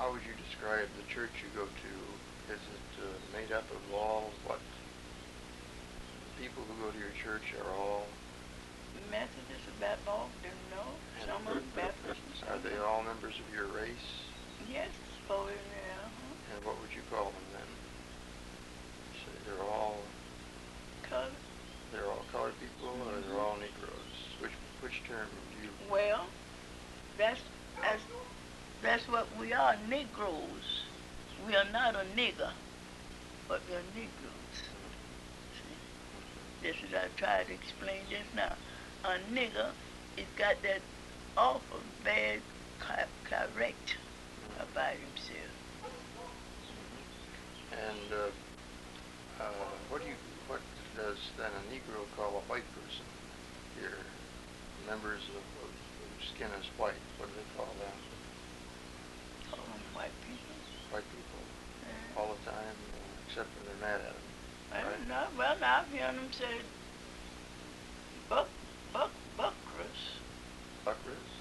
how would you describe the church you go to? Is it made up of all what people who go to your church are all? Methodist about all, didn't know. And Some of them Baptist and are some they all members of your race? yes, for yeah. And what would you call them then? You say Color. they're all colored people, or they're all Negroes? Which term do you? Well, that's that's that's what we are, Negroes. We are not a nigger, but we are Negroes. See, this is I tried to explain just now. A nigger, is got that awful bad character about himself. And what does then a Negro call a white person here? Members whose skin is white. What do they call them? Call them white people. White people. All the time, except when they're mad at them. Right? No, well, now I've heard them say buckras. Buckras?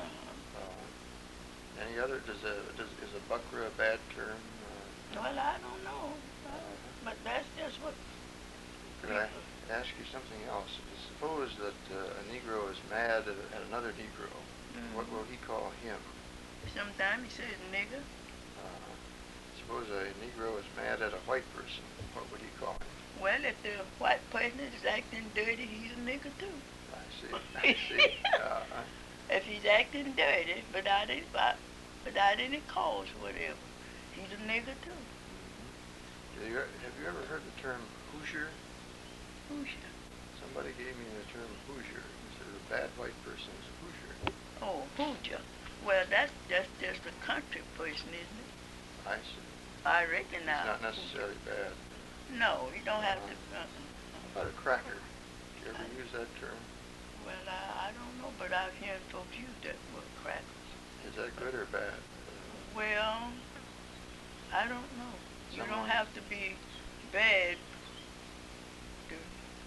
Any other? Is a buckra a bad term? Well, I don't know, but that's just what. Could I ask you something else? Suppose that a Negro is mad at another Negro. What will he call him? Sometimes he says nigger. Suppose a Negro is mad at a white person. What would he call him? Well, if the white person is acting dirty, he's a nigger too. I see. I see. If he's acting dirty, without any cause, whatever, he's a nigger too. Have you ever heard the term Hoosier? Hoosier. Somebody gave me the term Hoosier. He said a bad white person is a Hoosier. Oh, Hoosier. Well, that's just a country person, isn't it? I see. I reckon now. It's not necessarily bad. No, you don't have to. How about a cracker? Did you ever use that term? Well, I don't know, but I've heard folks use that word crackers. Is that good or bad? Well, I don't know. You don't have to be bad to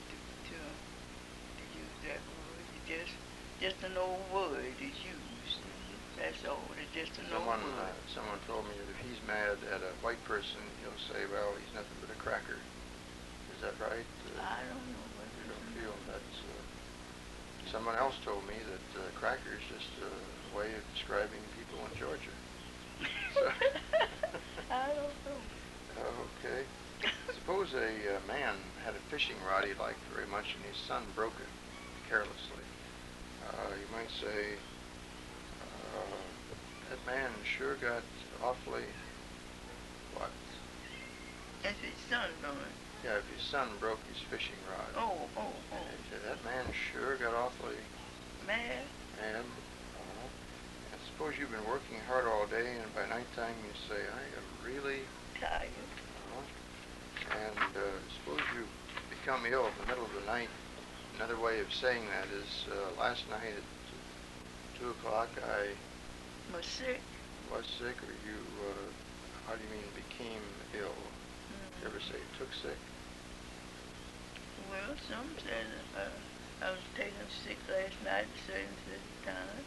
use that word. Just an old word is used. That's all. It's just an old word. Someone told me that if he's mad at a white person, he'll say, well, he's nothing but a cracker. Is that right? I don't know. You don't feel that's... Someone else told me that cracker is just a way of describing people in Georgia. So I don't know. Okay. Suppose a man had a fishing rod he liked very much and his son broke it carelessly. You might say, that man sure got awfully, what? That's his son doing. Yeah, if his son broke his fishing rod. Oh. That man sure got awfully mad. And suppose you've been working hard all day, and by nighttime you say, I am really tired. And suppose you become ill in the middle of the night. Another way of saying that is, last night at 2 o'clock I was sick. Was sick, or you, how do you mean became ill? You ever say took sick? Well, some said I was taken sick last night at a certain time.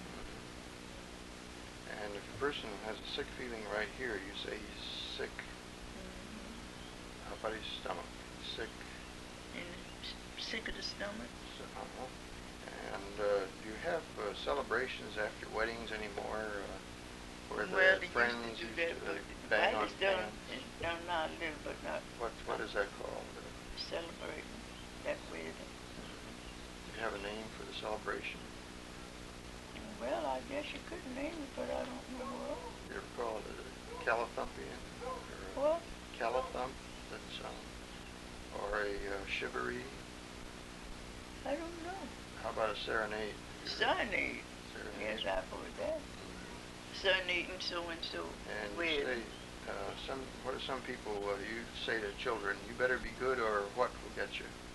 And if a person has a sick feeling right here, you say he's sick. How about his stomach? Sick. And sick of the stomach. And do you have celebrations after weddings anymore? Where the friends used to bang on pans? It's done now a little, but not. What is that called? Celebrating that wedding. Do you have a name for the celebration? Well, I guess you could name it, but I don't know what. You ever call it a callithumpian? What? Callithump, that's or a shivaree? I don't know. How about a serenade? Serenade. Yes, I've heard that. Serenading so and so. And you say, what do some people you say to children? You better be good, or what will get you?